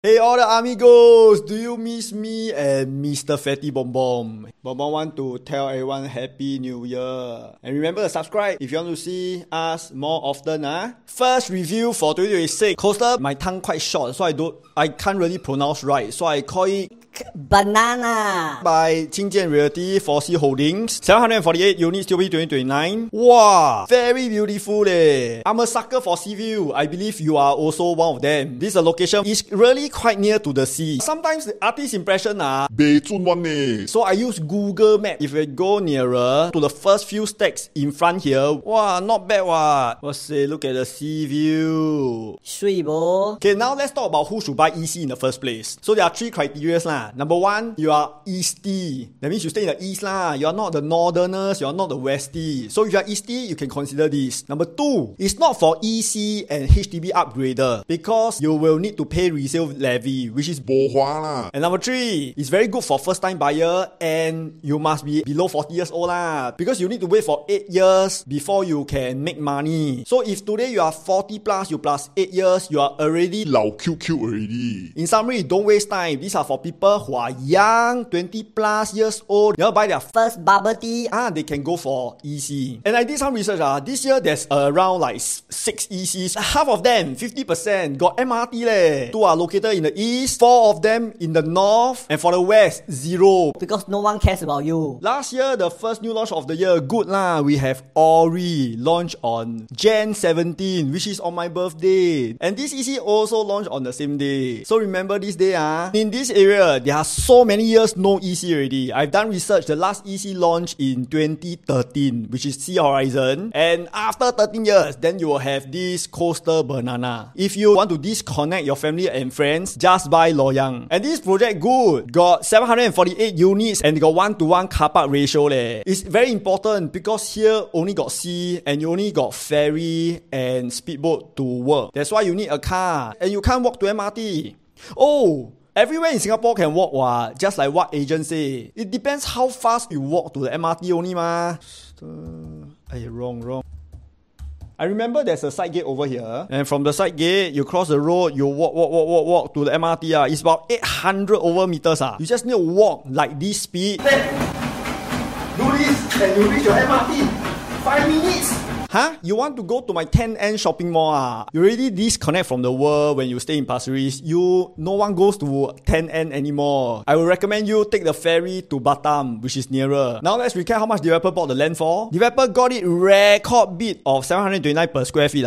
Hey all the amigos, do you miss me and Mr. Fatty Bom Bom? Bom Bom want to tell everyone Happy New Year. And remember to subscribe if you want to see us more often. First review for 2026. Coaster, my tongue quite short, so I can't really pronounce right. So I call it Banana by Qingjian Realty 4C Holdings. 748 units, TOB 2029. Wow, very beautiful leh. I'm a sucker for sea view. I believe you are also one of them. This location is really quite near to the sea. Sometimes the artist impression so I use Google Map. If I go nearer to the first few stacks in front here, wow, not bad what. Let's say, look at the sea view. Sweet bo. Okay, now let's talk about who should buy EC in the first place. So there are three criteria lah. Number one, you are Eastie. That means you stay in the East lah. You are not the Northerners, you are not the Westie. So if you are Eastie, you can consider this. Number two, it's not for EC and HDB upgrader because you will need to pay resale levy, which is bohua lah. And number three, it's very good for first time buyer and you must be below 40 years old lah, because you need to wait for 8 years before you can make money. So if today you are 40 plus, you plus 8 years, you are already 老 QQ already. In summary, don't waste time. These are for people who are young, 20 plus years old. You want to buy their First bubble tea. they can go for EC. And I did some research. This year there's around like 6 ECs. Half of them, 50%, got MRT leh. 2 are located in the east, 4 of them in the north, and for the west, 0. Because no one cares about you. Last year, the first new launch of the year, good lah. We have Ori launched on Jan 17, which is on my birthday. And this EC also launched on the same day. So remember this day in this area, there are so many years no EC already. I've done research. The last EC launched in 2013, which is Sea Horizon. And after 13 years, then you will have this Coaster Banana. If you want to disconnect your family and friends, just buy Loyang. And this project good. Got 748 units and got 1:1 car park ratio leh. It's very important because here only got sea and you only got ferry and speedboat to work. That's why you need a car. And you can't walk to MRT. Oh! Everywhere in Singapore can walk what, just like what agents say. It depends how fast you walk to the MRT only ma. Wrong. I remember there's a side gate over here. And from the side gate, you cross the road, you walk to the MRT. It's about 800 over meters. You just need to walk like this speed. Then, do this and you reach your MRT. 5 minutes. You want to go to my 10N shopping mall You already disconnect from the world when you stay in Pasir Ris. No one goes to 10N anymore. I will recommend you take the ferry to Batam, which is nearer. Now let's recap how much developer bought the land for. Developer got it record bid of 729 per square feet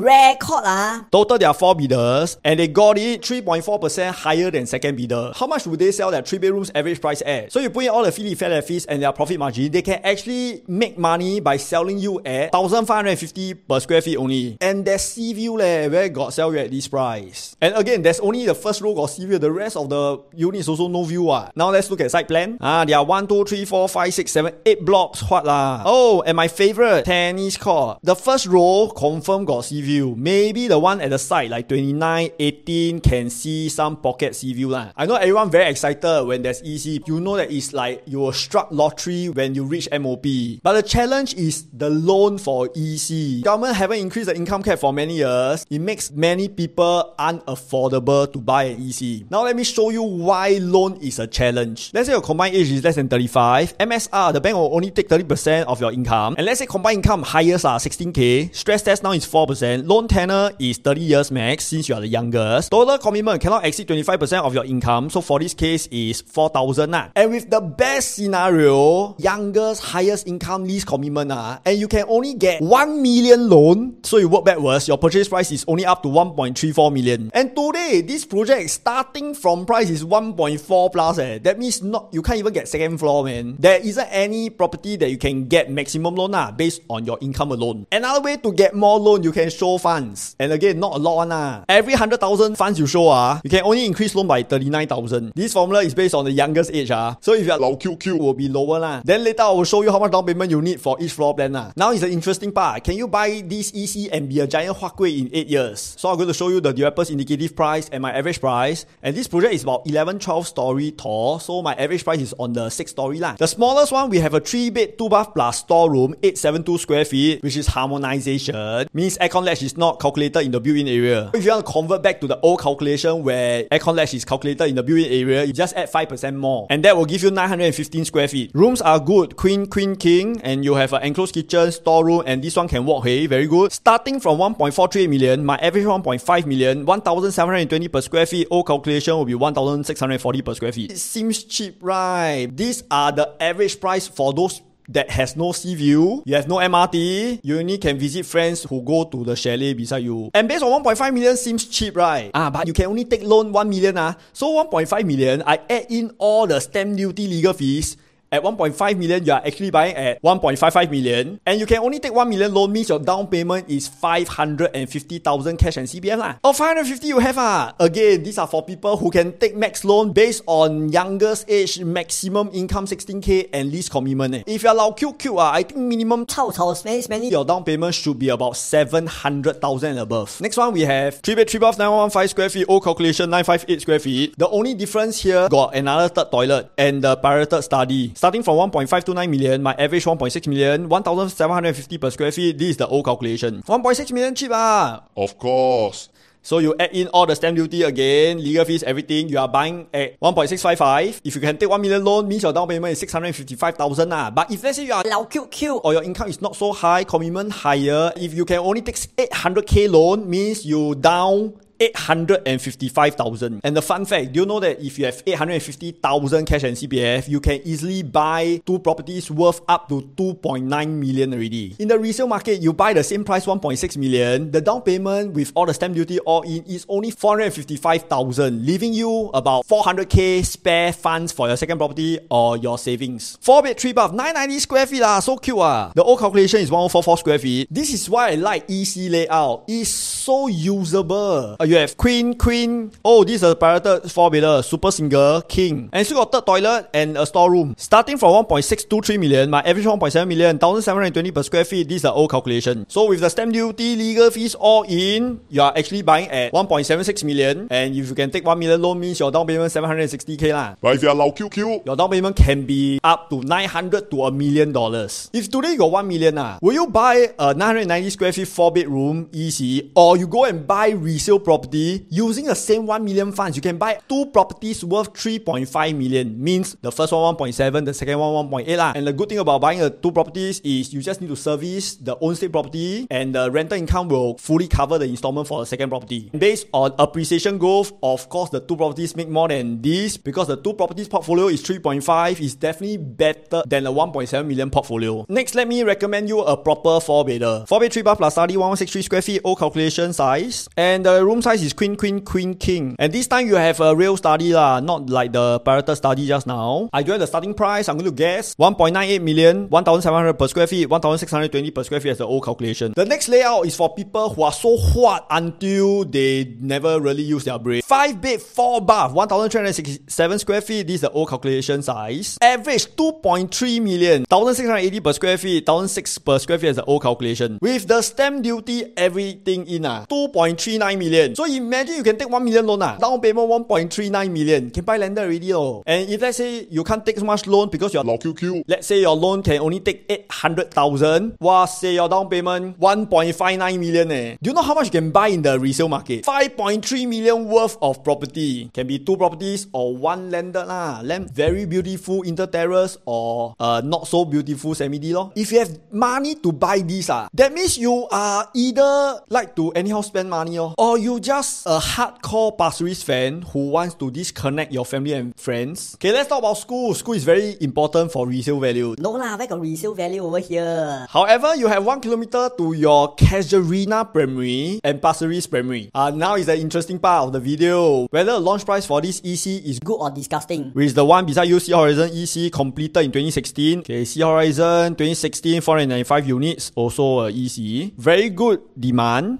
Record Total there are 4 bidders and they got it 3.4% higher than second bidder. How much would they sell their 3 bedrooms average price at? So you put in all the fees and their profit margin, they can actually make money by selling you at 1,550 per square feet only. And there's sea view where got sell you at this price. And again, there's only the first row got sea view. The rest of the units also no view Now let's look at site plan. There are 1, 2, 3, 4, 5, 6, 7, 8 blocks. Oh, and my favorite, tennis court. The first row confirm got sea view. Maybe the one at the side like 29, 18 can see some pocket sea view I know everyone very excited when there's EC. You know that it's like you will struck lottery when you reach MOP. But the challenge is the loan for EC. Government haven't increased the income cap for many years. It makes many people unaffordable to buy an EC. Now let me show you why loan is a challenge. Let's say your combined age is less than 35. MSR, the bank will only take 30% of your income. And let's say combined income highest 16k. Stress test now is 4%. Loan tenor is 30 years max since you are the youngest. Total commitment cannot exceed 25% of your income. So for this case is 4,000 And with the best scenario, youngest, highest income, least commitment and you can only get 1 million loan. So you work backwards, your purchase price is only up to 1.34 million. And today, this project starting from price is 1.4 plus. That means you can't even get second floor, man. There isn't any property that you can get maximum loan based on your income alone. Another way to get more loan, you can show funds. And again, not a lot Every 100,000 funds you show you can only increase loan by 39,000. This formula is based on the youngest age So if you are low QQ, will be lower Then later I will show you how much down payment you need for each floor plan Now is the interesting part can you buy this EC and be a giant Huat Kueh in 8 years? So I'm going to show you the developer's indicative price and my average price. And this project is about 11-12 story tall, so my average price is on the 6 story line. The smallest one, we have a 3-bed 2-bath plus storeroom, 872 square feet, which is harmonization. Means aircon latch is not calculated in the built-in area. If you want to convert back to the old calculation where aircon latch is calculated in the built-in area, you just add 5% more. And that will give you 915 square feet. Rooms are good, queen, king, and you have an enclosed kitchen, storeroom, and this one can walk, hey, very good. Starting from 1.43 million, my average 1.5 million, 1,720 per square feet, old calculation will be 1,640 per square feet. It seems cheap, right? These are the average price for those that has no sea view, you have no MRT, you only can visit friends who go to the chalet beside you. And based on 1.5 million seems cheap, right? But you can only take loan 1 million. So 1.5 million, I add in all the stamp duty legal fees. At 1.5 million, you are actually buying at 1.55 million. And you can only take 1 million loan, means your down payment is 550,000 cash and CPF lah. Oh, 550 you have Again, these are for people who can take max loan based on youngest age, maximum income 16k and lease commitment. If you are lao cute, I think minimum smelly. Your down payment should be about 700,000 and above. Next one, we have 3-bed 3-bath 915 square feet, old calculation 958 square feet. The only difference here, got another third toilet and the pirated study. Starting from 1.529 million, my average 1.6 million, 1,750 per square feet. This is the old calculation. 1.6 million cheap Of course. So you add in all the stamp duty again, legal fees, everything. You are buying at 1.655. If you can take 1 million loan, means your down payment is 655,000 But if let's say you are lao cute or your income is not so high, commitment higher, if you can only take 800k loan, means you down 855,000. And the fun fact, do you know that if you have 850,000 cash and CPF, you can easily buy 2 properties worth up to 2.9 million already. In the resale market, you buy the same price 1.6 million, the down payment with all the stamp duty all in is only 455,000, leaving you about 400k spare funds for your second property or your savings. 4-bed 3-bath 990 square feet so cute The old calculation is 1044 square feet. This is why I like EC layout. It's so usable. You have queen. Oh, this is a pirated 4-bedder, super single, king. And still got third toilet and a storeroom. Starting from 1.623 million, my average 1.7 million, 1,720 per square feet. This is the old calculation. So with the stamp duty, legal fees all in, you are actually buying at 1.76 million. And if you can take 1 million loan, means your down payment 760k lah. But if you are lao cute, your down payment can be up to 900 to $1 million. If today you got 1 million will you buy a 990 square feet 4-bedroom EC, or you go and buy resale property using the same 1 million funds? You can buy 2 properties worth 3.5 million. Means the first one 1.7, the second one 1.8 lah. And the good thing about buying the 2 properties is you just need to service the own state property, and the rental income will fully cover the installment for the second property. Based on appreciation growth, of course the 2 properties make more than this, because the 2 properties portfolio is 3.5, is definitely better than the 1.7 million portfolio. Next, let me recommend you a proper 4-bedder. 4-bed 3-bath plus study 1163 square feet, old calculation size, and the room size is queen, king. And this time you have a real study lah, not like the pirated study just now. I do have the starting price. I'm going to guess 1.98 million, 1,700 per square feet, 1,620 per square feet as the old calculation. The next layout is for people who are so hot until they never really use their brain. 5-bed 4-bath 1,367 square feet. This is the old calculation size. Average 2.3 million, 1,680 per square feet, 1,600 per square feet as the old calculation. With the stamp duty, everything in 2.39 million. So imagine you can take 1 million loan down payment 1.39 million, can buy landed already And if let's say you can't take so much loan because you're lao cute. Let's say your loan can only take 800,000. Say your down payment 1.59 million Do you know how much you can buy in the resale market? 5.3 million worth of property. Can be 2 properties or 1 landed Land very beautiful inter-terrace or not so beautiful semi-D If you have money to buy this that means you are either like to anyhow spend money or you just a hardcore Pasir Ris fan who wants to disconnect your family and friends. Okay, let's talk about school. School is very important for resale value. No lah, where got resale value over here? However, you have 1 kilometer to your Casuarina Primary and Pasir Ris Primary. Now is the interesting part of the video. Whether the launch price for this EC is good or disgusting. Which is the one beside you, Sea Horizon EC, completed in 2016. Okay, Sea Horizon 2016, 495 units, also EC. Very good demand.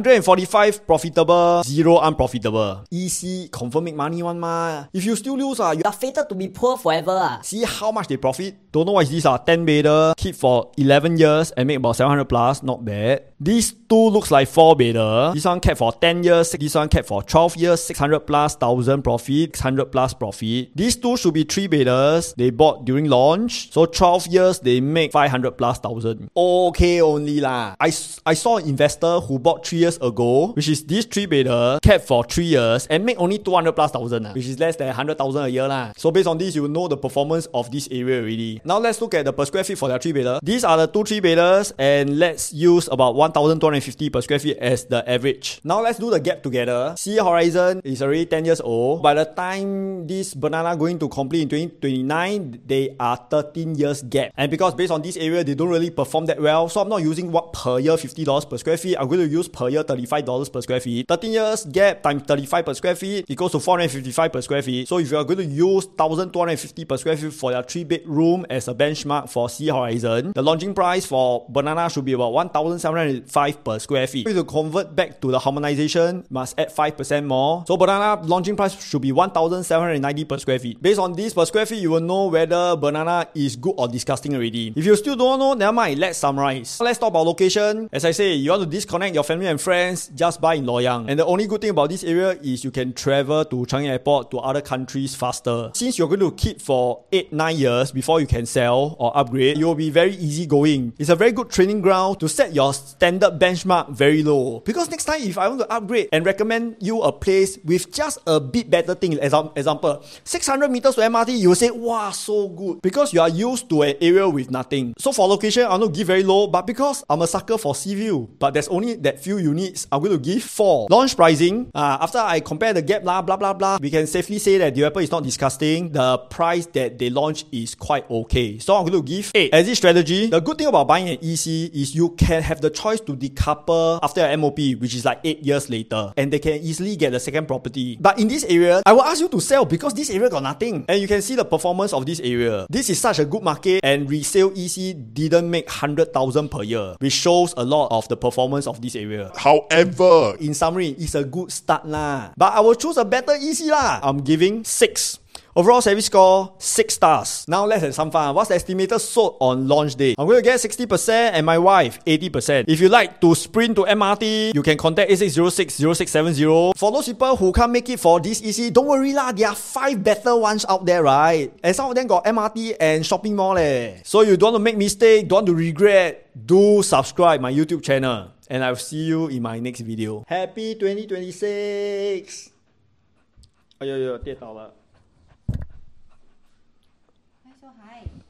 145 profitable, 0 unprofitable. EC confirm make money one ma. If you still lose, you are fated to be poor forever. See how much they profit? Don't know what is this 10 beta, keep for 11 years and make about 700 plus, not bad. These two looks like 4 beta. This one kept for 10 years, this one kept for 12 years, 600 plus, 1000 profit, 600 plus profit. These two should be 3 betas. They bought during launch. So 12 years, they make 500 plus 1000. Okay only lah. I saw an investor who bought 3 years ago, which is this 3 beta, kept for 3 years and make only 200 plus 1000, which is less than 100,000 a year lah. So based on this, you know the performance of this area already. Now let's look at the per square feet for their 3 beta. These are the 2 3 betas, and let's use about 1250 per square feet as the average. Now let's do the gap together. Sea Horizon is already 10 years old. By the time this banana going to complete in 2029, they are 13 years gap. And because based on this area, they don't really perform that well, so I'm not using what per year $50 per square feet. I'm going to use per year $35 per square feet. 13 years gap times 35 per square feet equals to 455 per square feet. So if you are going to use 1250 per square feet for your 3-bedroom as a benchmark for Sea Horizon, the launching price for banana should be about 1705 per square feet. If you convert back to the harmonization, must add 5% more. So banana launching price should be 1790 per square feet. Based on this per square feet, you will know whether banana is good or disgusting already. If you still don't know, never mind, let's summarize. Let's talk about location. As I say, you want to disconnect your family and friends, just buy in Loyang. And the only good thing about this area is you can travel to Changi Airport to other countries faster. Since you're going to keep for 8-9 years before you can sell or upgrade, you will be very easy going. It's a very good training ground to set your standard benchmark very low. Because next time if I want to upgrade and recommend you a place with just a bit better thing, example, 600 meters to MRT, you will say, wow, so good. Because you are used to an area with nothing. So for location, I'm going to give very low, but because I'm a sucker for sea view, but there's only that few units, I'm going to give 4. Launch pricing, after I compare the gap, blah, blah, blah, we can safely say that the Apple is not disgusting. The price that they launch is quite okay. So I'm going to give 8. Exit strategy, the good thing about buying an EC is you can have the choice to decouple after an MOP, which is like 8 years later, and they can easily get a second property. But in this area, I will ask you to sell because this area got nothing. And you can see the performance of this area. This is such a good market, and resale EC didn't make 100,000 per year, which shows a lot of the performance of this area. However, In summary, it's a good start lah. But I will choose a better EC lah. I'm giving 6. Overall service score, 6 stars. Now let's have some fun. What's the estimated sold on launch day? I'm going to get 60% and my wife 80%. If you like to sprint to MRT, you can contact 8606-0670. For those people who can't make it for this EC, don't worry lah. There are 5 better ones out there, right? And some of them got MRT and shopping mall leh. So you don't want to make mistake, don't want to regret, do subscribe my YouTube channel. And I'll see you in my next video. Happy 2026! 哎呦呦，跌倒了。 说嗨。